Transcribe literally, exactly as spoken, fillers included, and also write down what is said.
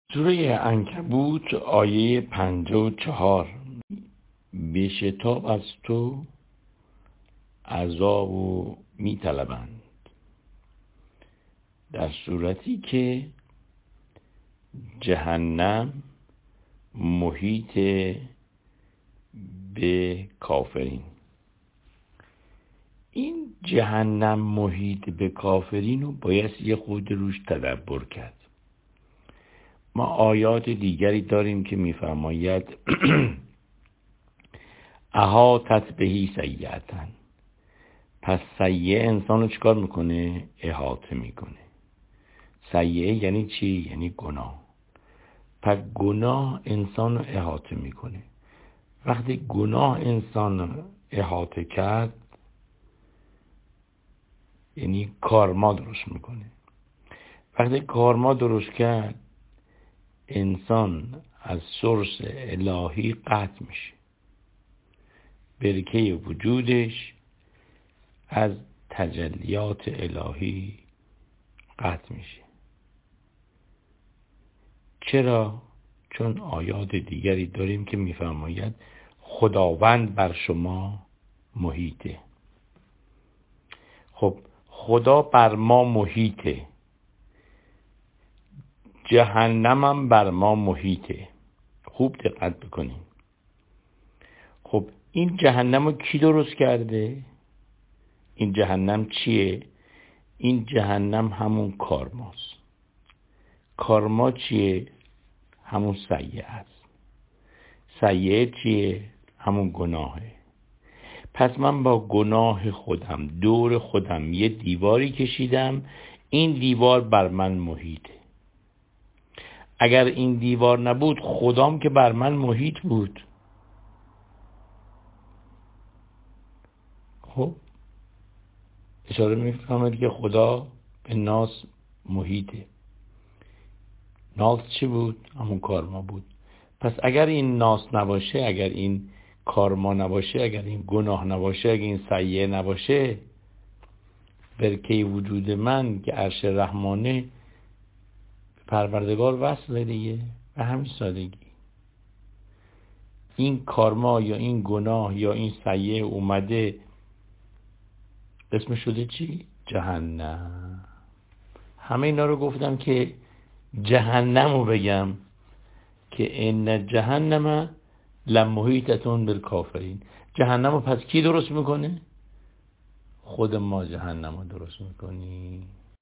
سوره عنکبوت آیه پنجاه و چهار: به شتاب از تو عذاب و می طلبند، در صورتی که جهنم محیط به کافرین. این جهنم محیط به کافرین رو باید یه خود روش تدبر کرد. ما آیات دیگری داریم که می‌فرماید احاطت بهی سیئتن، پس سیئه انسان رو چیکار میکنه؟ احاطه میکنه. سیئه یعنی چی؟ یعنی گناه. پس گناه انسان رو احاطه میکنه. وقتی گناه انسان رو احاطه کرد یعنی کارما درست میکنه. وقتی کارما درست کرد انسان از سورس الهی قطع میشه، برکه وجودش از تجلیات الهی قطع میشه. چرا؟ چون آیات دیگری داریم که میفرماید خداوند بر شما محیطه. خب خدا بر ما محیطه، جهنمم بر ما محیطه. خوب دقت بکنیم. خب این جهنم رو کی درست کرده؟ این جهنم چیه؟ این جهنم همون کارماست. کارما چیه؟ همون سیئه است. سیئه چیه؟ همون گناهه. پس من با گناه خودم دور خودم یه دیواری کشیدم، این دیوار بر من محیطه. اگر این دیوار نبود خدام که بر من محیط بود. خب اشاره می‌فرماید که خدا به ناس محیطه. ناس چی بود؟ همون کارما بود. پس اگر این ناس نباشه، اگر این کارما نباشه، اگر این گناه نباشه، اگر این سیئه نباشه، برکه وجود من که عرش رحمانه پروردگار وصله دیگه. به همین سادگی این کارما یا این گناه یا این سیئه اومده اسم شده چی؟ جهنم. همه اینا رو گفتم که جهنم رو بگم که ان جهنم لمحیطة بالکافرین. جهنم رو پس کی درست میکنه؟ خود ما جهنم رو درست میکنی.